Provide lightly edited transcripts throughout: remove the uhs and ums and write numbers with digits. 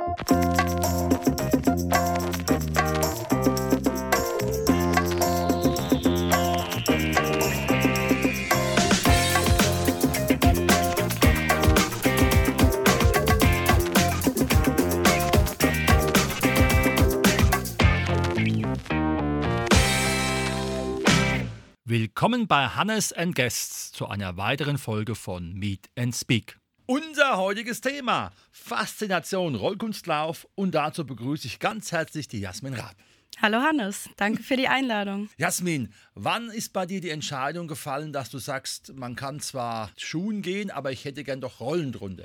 Willkommen bei Hannes & Guests zu einer weiteren Folge von Meet and Speak. Unser heutiges Thema: Faszination Rollkunstlauf, und dazu begrüße ich ganz herzlich die Jasmin Raab. Hallo Hannes, danke für die Einladung. Jasmin, wann ist bei dir die Entscheidung gefallen, dass du sagst, man kann zwar Schuhen gehen, aber ich hätte gern doch Rollen drunter?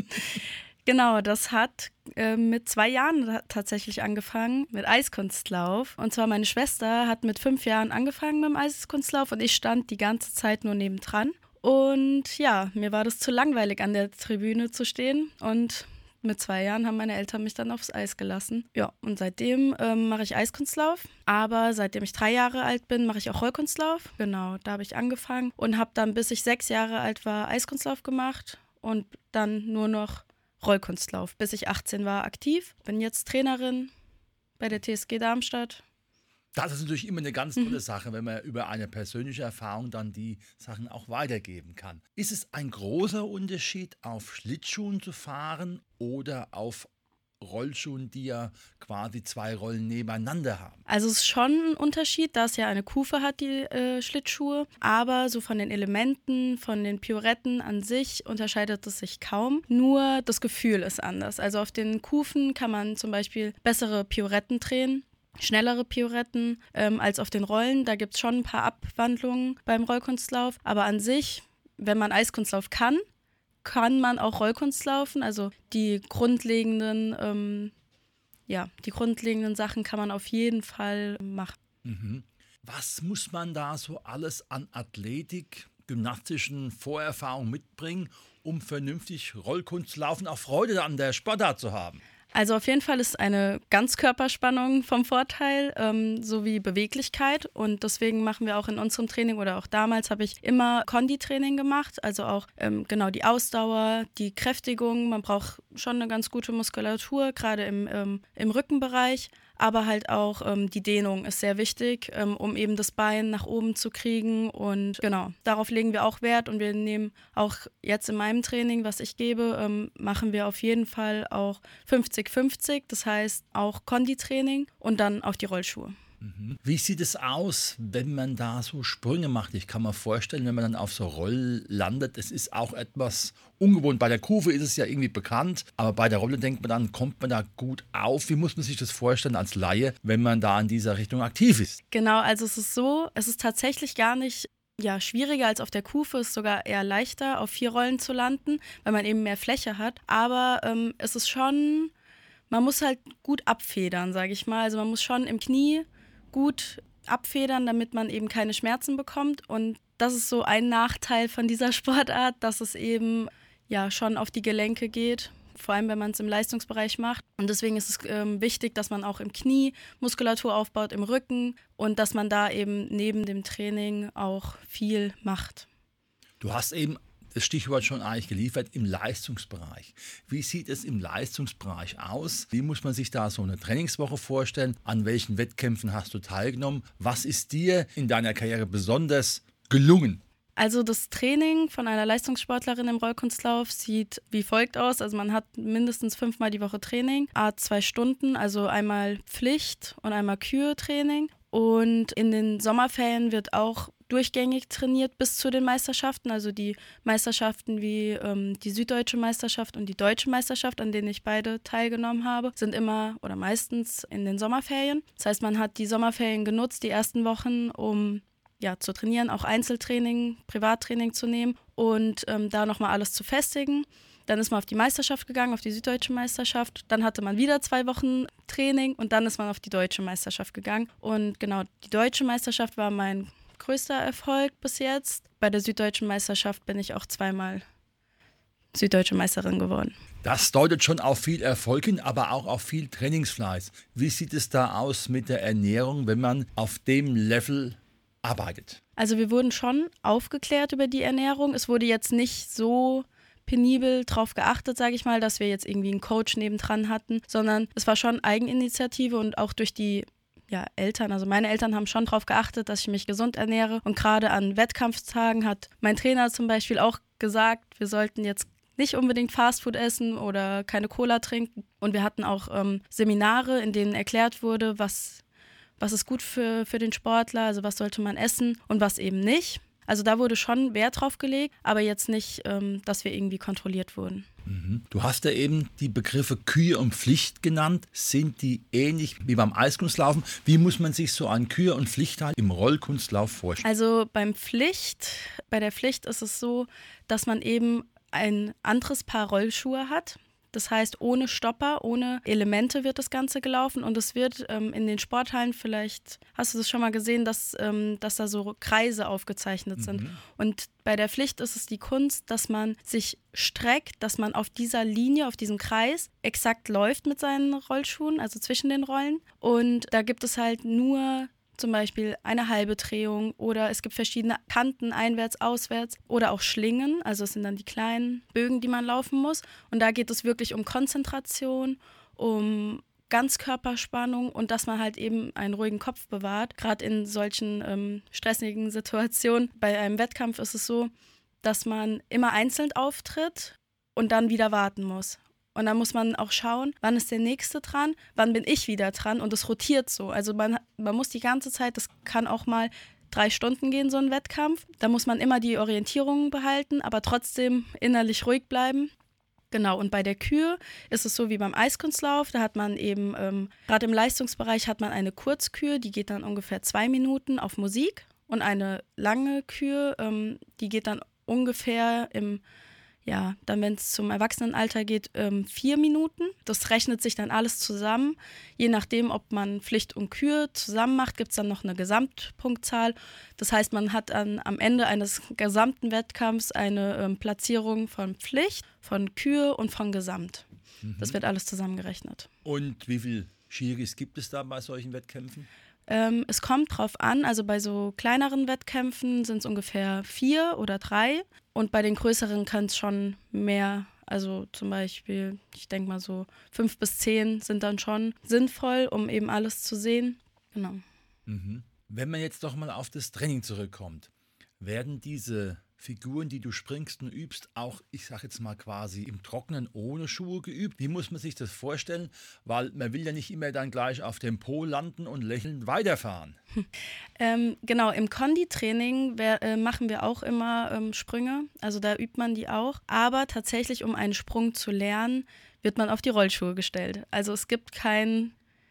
Genau, das hat mit 2 Jahren tatsächlich angefangen, mit Eiskunstlauf. Und zwar meine Schwester hat mit 5 Jahren angefangen mit dem Eiskunstlauf und ich stand die ganze Zeit nur nebendran. Und ja, mir war das zu langweilig, an der Tribüne zu stehen. Und mit 2 Jahren haben meine Eltern mich dann aufs Eis gelassen. Ja, und seitdem mache ich Eiskunstlauf. Aber seitdem ich 3 Jahre alt bin, mache ich auch Rollkunstlauf. Genau, da habe ich angefangen und habe dann, bis ich 6 Jahre alt war, Eiskunstlauf gemacht und dann nur noch Rollkunstlauf, bis ich 18 war, aktiv. Bin jetzt Trainerin bei der TSG Darmstadt. Das ist natürlich immer eine ganz tolle Sache, wenn man über eine persönliche Erfahrung dann die Sachen auch weitergeben kann. Ist es ein großer Unterschied, auf Schlittschuhen zu fahren oder auf Rollschuhen, die ja quasi 2 Rollen nebeneinander haben? Also es ist schon ein Unterschied, da es ja eine Kufe hat, die Schlittschuhe. Aber so von den Elementen, von den Pirouetten an sich unterscheidet es sich kaum. Nur das Gefühl ist anders. Also auf den Kufen kann man zum Beispiel bessere Pirouetten drehen, schnellere Pirouetten als auf den Rollen. Da gibt es schon ein paar Abwandlungen beim Rollkunstlauf. Aber an sich, wenn man Eiskunstlauf kann man auch Rollkunst laufen. Also die grundlegenden Sachen kann man auf jeden Fall machen. Mhm. Was muss man da so alles an Athletik, gymnastischen Vorerfahrung mitbringen, um vernünftig Rollkunst zu laufen, auch Freude an der Sportart zu haben? Also auf jeden Fall ist eine Ganzkörperspannung vom Vorteil, sowie Beweglichkeit, und deswegen machen wir auch in unserem Training, oder auch damals habe ich immer Konditraining gemacht, also auch genau die Ausdauer, die Kräftigung. Man braucht schon eine ganz gute Muskulatur, gerade im Rückenbereich, aber halt auch die Dehnung ist sehr wichtig, um eben das Bein nach oben zu kriegen, und genau, darauf legen wir auch Wert, und wir nehmen auch jetzt in meinem Training, was ich gebe, machen wir auf jeden Fall auch 50-50, das heißt auch Konditraining und dann auf die Rollschuhe. Wie sieht es aus, wenn man da so Sprünge macht? Ich kann mir vorstellen, wenn man dann auf so Roll landet, es ist auch etwas ungewohnt. Bei der Kufe ist es ja irgendwie bekannt, aber bei der Rolle denkt man dann, kommt man da gut auf? Wie muss man sich das vorstellen als Laie, wenn man da in dieser Richtung aktiv ist? Genau, also es ist so, es ist tatsächlich gar nicht schwieriger als auf der Kufe, ist sogar eher leichter, auf 4 Rollen zu landen, weil man eben mehr Fläche hat. Aber es ist schon, man muss halt gut abfedern, sage ich mal. Also man muss schon im Knie gut abfedern, damit man eben keine Schmerzen bekommt. Und das ist so ein Nachteil von dieser Sportart, dass es eben schon auf die Gelenke geht, vor allem wenn man es im Leistungsbereich macht. Und deswegen ist es wichtig, dass man auch im Knie Muskulatur aufbaut, im Rücken, und dass man da eben neben dem Training auch viel macht. Du hast eben das Stichwort schon eigentlich geliefert, im Leistungsbereich. Wie sieht es im Leistungsbereich aus? Wie muss man sich da so eine Trainingswoche vorstellen? An welchen Wettkämpfen hast du teilgenommen? Was ist dir in deiner Karriere besonders gelungen? Also das Training von einer Leistungssportlerin im Rollkunstlauf sieht wie folgt aus. Also man hat mindestens 5-mal die Woche Training, 2 Stunden, also einmal Pflicht und einmal Kür-Training. Und in den Sommerferien wird auch durchgängig trainiert bis zu den Meisterschaften. Also die Meisterschaften wie die Süddeutsche Meisterschaft und die Deutsche Meisterschaft, an denen ich beide teilgenommen habe, sind immer oder meistens in den Sommerferien. Das heißt, man hat die Sommerferien genutzt, die ersten Wochen, um zu trainieren, auch Einzeltraining, Privattraining zu nehmen und da nochmal alles zu festigen. Dann ist man auf die Meisterschaft gegangen, auf die Süddeutsche Meisterschaft. Dann hatte man wieder 2 Wochen Training und dann ist man auf die Deutsche Meisterschaft gegangen. Und genau, die Deutsche Meisterschaft war mein größter Erfolg bis jetzt. Bei der Süddeutschen Meisterschaft bin ich auch 2-mal Süddeutsche Meisterin geworden. Das deutet schon auf viel Erfolg hin, aber auch auf viel Trainingsfleiß. Wie sieht es da aus mit der Ernährung, wenn man auf dem Level arbeitet? Also wir wurden schon aufgeklärt über die Ernährung. Es wurde jetzt nicht so penibel drauf geachtet, sage ich mal, dass wir jetzt irgendwie einen Coach nebendran hatten, sondern es war schon Eigeninitiative und auch durch die Eltern, also meine Eltern haben schon darauf geachtet, dass ich mich gesund ernähre und gerade an Wettkampftagen hat mein Trainer zum Beispiel auch gesagt, wir sollten jetzt nicht unbedingt Fastfood essen oder keine Cola trinken und wir hatten auch Seminare, in denen erklärt wurde, was ist gut für den Sportler, also was sollte man essen und was eben nicht. Also da wurde schon Wert drauf gelegt, aber jetzt nicht, dass wir irgendwie kontrolliert wurden. Du hast ja eben die Begriffe Kür und Pflicht genannt. Sind die ähnlich wie beim Eiskunstlaufen? Wie muss man sich so einen Kür- und Pflichtteil im Rollkunstlauf vorstellen? Also bei der Pflicht ist es so, dass man eben ein anderes Paar Rollschuhe hat. Das heißt, ohne Stopper, ohne Elemente wird das Ganze gelaufen und es wird in den Sporthallen, vielleicht hast du das schon mal gesehen, dass da so Kreise aufgezeichnet sind. Und bei der Pflicht ist es die Kunst, dass man sich streckt, dass man auf dieser Linie, auf diesem Kreis exakt läuft mit seinen Rollschuhen, also zwischen den Rollen. Und da gibt es halt nur zum Beispiel eine halbe Drehung oder es gibt verschiedene Kanten, einwärts, auswärts oder auch Schlingen, also es sind dann die kleinen Bögen, die man laufen muss und da geht es wirklich um Konzentration, um Ganzkörperspannung und dass man halt eben einen ruhigen Kopf bewahrt, gerade in solchen stressigen Situationen. Bei einem Wettkampf ist es so, dass man immer einzeln auftritt und dann wieder warten muss. Und dann muss man auch schauen, wann ist der Nächste dran, wann bin ich wieder dran und es rotiert so. Also man muss die ganze Zeit, das kann auch mal 3 Stunden gehen, so ein Wettkampf. Da muss man immer die Orientierung behalten, aber trotzdem innerlich ruhig bleiben. Genau, und bei der Kür ist es so wie beim Eiskunstlauf, da hat man eben, gerade im Leistungsbereich hat man eine Kurzkür, die geht dann ungefähr 2 Minuten auf Musik und eine lange Kür, die geht dann ungefähr dann wenn es zum Erwachsenenalter geht, 4 Minuten. Das rechnet sich dann alles zusammen. Je nachdem, ob man Pflicht und Kür zusammen macht, gibt es dann noch eine Gesamtpunktzahl. Das heißt, man hat am Ende eines gesamten Wettkampfs eine Platzierung von Pflicht, von Kür und von Gesamt. Das wird alles zusammengerechnet. Und wie viele Schiris gibt es da bei solchen Wettkämpfen? Es kommt drauf an, also bei so kleineren Wettkämpfen sind es ungefähr 4 oder 3 und bei den größeren kann es schon mehr, also zum Beispiel, ich denke mal so 5 bis 10 sind dann schon sinnvoll, um eben alles zu sehen. Genau. Wenn man jetzt doch mal auf das Training zurückkommt, werden diese Figuren, die du springst und übst, auch, ich sage jetzt mal quasi im Trockenen ohne Schuhe geübt? Wie muss man sich das vorstellen? Weil man will ja nicht immer dann gleich auf dem Po landen und lächelnd weiterfahren. Genau, im Konditraining machen wir auch immer Sprünge, also da übt man die auch. Aber tatsächlich, um einen Sprung zu lernen, wird man auf die Rollschuhe gestellt. Also es gibt keine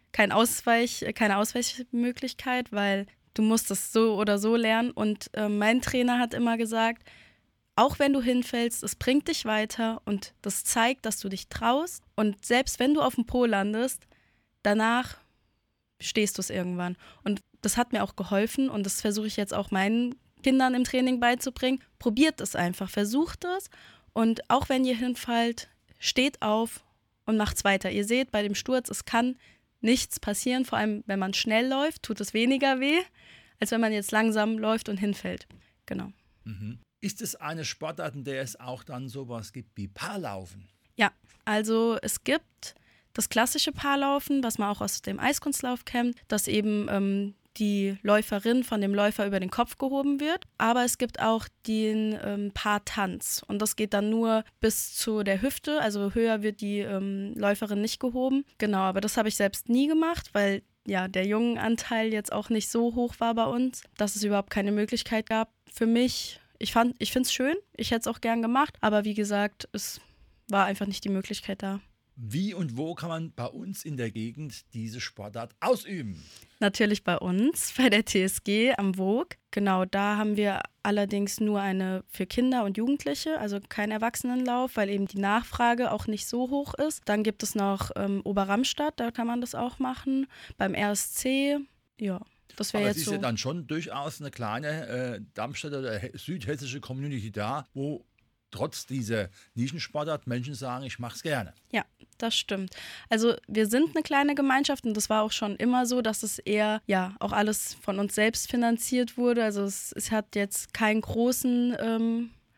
Ausweichmöglichkeit, weil du musst es so oder so lernen und mein Trainer hat immer gesagt, auch wenn du hinfällst, es bringt dich weiter und das zeigt, dass du dich traust und selbst wenn du auf dem Po landest, danach stehst du es irgendwann. Und das hat mir auch geholfen und das versuche ich jetzt auch meinen Kindern im Training beizubringen. Probiert es einfach, versucht es und auch wenn ihr hinfallt, steht auf und macht's weiter. Ihr seht bei dem Sturz, es kann nichts passieren, vor allem wenn man schnell läuft, tut es weniger weh, als wenn man jetzt langsam läuft und hinfällt. Genau. Ist es eine Sportart, in der es auch dann sowas gibt wie Paarlaufen? Ja, also es gibt das klassische Paarlaufen, was man auch aus dem Eiskunstlauf kennt, dass eben die Läuferin von dem Läufer über den Kopf gehoben wird. Aber es gibt auch den Paartanz und das geht dann nur bis zu der Hüfte, also höher wird die Läuferin nicht gehoben. Genau, aber das habe ich selbst nie gemacht, weil ja der Jungenanteil jetzt auch nicht so hoch war bei uns, dass es überhaupt keine Möglichkeit gab. Für mich, ich finde es schön, ich hätte es auch gern gemacht, aber wie gesagt, es war einfach nicht die Möglichkeit da. Wie und wo kann man bei uns in der Gegend diese Sportart ausüben? Natürlich bei uns, bei der TSG am Vogue. Genau, da haben wir allerdings nur eine für Kinder und Jugendliche, also kein Erwachsenenlauf, weil eben die Nachfrage auch nicht so hoch ist. Dann gibt es noch Oberramstadt, da kann man das auch machen. Beim RSC, ja. Das wäre Aber jetzt es ist so. ja dann schon durchaus eine kleine Darmstädter oder südhessische Community da, wo trotz dieser Nischensportart Menschen sagen, ich mache es gerne. Ja, das stimmt. Also wir sind eine kleine Gemeinschaft und das war auch schon immer so, dass es eher auch alles von uns selbst finanziert wurde. Also es hat jetzt keinen großen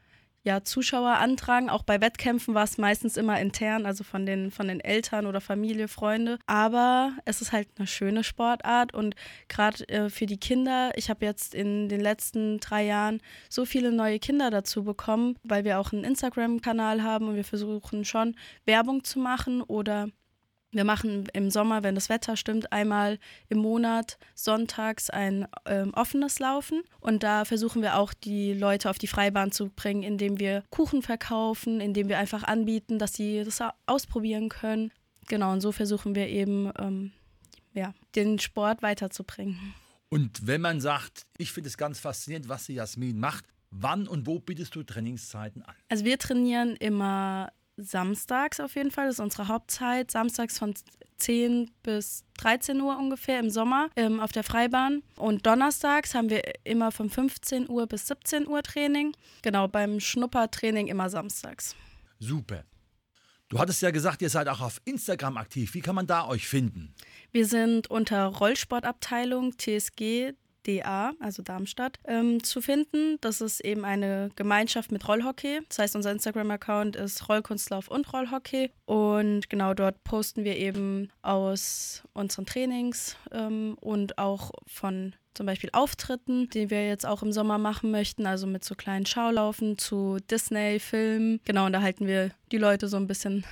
Zuschauerandrang. Auch bei Wettkämpfen war es meistens immer intern, also von den Eltern oder Familie, Freunde. Aber es ist halt eine schöne Sportart und gerade für die Kinder, ich habe jetzt in den letzten 3 Jahren so viele neue Kinder dazu bekommen, weil wir auch einen Instagram-Kanal haben und wir versuchen schon Werbung zu machen oder wir machen im Sommer, wenn das Wetter stimmt, einmal im Monat sonntags ein offenes Laufen. Und da versuchen wir auch, die Leute auf die Freibahn zu bringen, indem wir Kuchen verkaufen, indem wir einfach anbieten, dass sie das ausprobieren können. Genau, und so versuchen wir eben, den Sport weiterzubringen. Und wenn man sagt, ich finde es ganz faszinierend, was die Jasmin macht, wann und wo bietest du Trainingszeiten an? Also wir trainieren immer samstags auf jeden Fall, das ist unsere Hauptzeit, samstags von 10 bis 13 Uhr ungefähr im Sommer auf der Freibahn. Und donnerstags haben wir immer von 15 Uhr bis 17 Uhr Training. Genau, beim Schnuppertraining immer samstags. Super. Du hattest ja gesagt, ihr seid auch auf Instagram aktiv. Wie kann man da euch finden? Wir sind unter Rollsportabteilung TSG DA, also Darmstadt, zu finden. Das ist eben eine Gemeinschaft mit Rollhockey. Das heißt, unser Instagram-Account ist Rollkunstlauf und Rollhockey. Und genau dort posten wir eben aus unseren Trainings und auch von zum Beispiel Auftritten, die wir jetzt auch im Sommer machen möchten, also mit so kleinen Schaulaufen zu Disney-Filmen. Genau, und da halten wir die Leute so ein bisschen,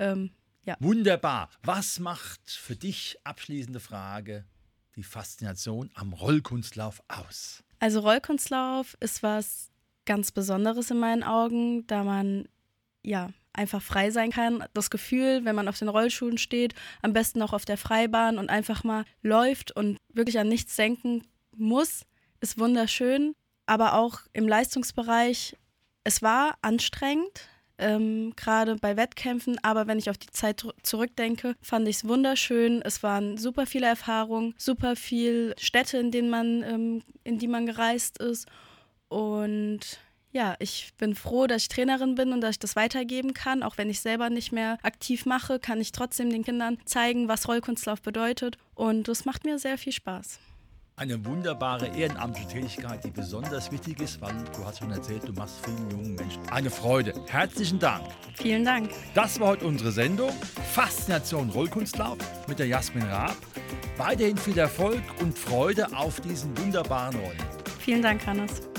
Wunderbar. Was macht für dich, abschließende Frage, die Faszination am Rollkunstlauf aus? Also Rollkunstlauf ist was ganz Besonderes in meinen Augen, da man einfach frei sein kann. Das Gefühl, wenn man auf den Rollschuhen steht, am besten auch auf der Freibahn und einfach mal läuft und wirklich an nichts denken muss, ist wunderschön. Aber auch im Leistungsbereich, es war anstrengend, gerade bei Wettkämpfen, aber wenn ich auf die Zeit zurückdenke, fand ich es wunderschön. Es waren super viele Erfahrungen, super viele Städte, in die man gereist ist. Und ja, ich bin froh, dass ich Trainerin bin und dass ich das weitergeben kann. Auch wenn ich selber nicht mehr aktiv mache, kann ich trotzdem den Kindern zeigen, was Rollkunstlauf bedeutet. Und das macht mir sehr viel Spaß. Eine wunderbare ehrenamtliche Tätigkeit, die besonders wichtig ist, weil du hast schon erzählt, du machst vielen jungen Menschen eine Freude. Herzlichen Dank. Vielen Dank. Das war heute unsere Sendung Faszination Rollkunstlauf mit der Jasmin Raab. Weiterhin viel Erfolg und Freude auf diesen wunderbaren Rollen. Vielen Dank, Hannes.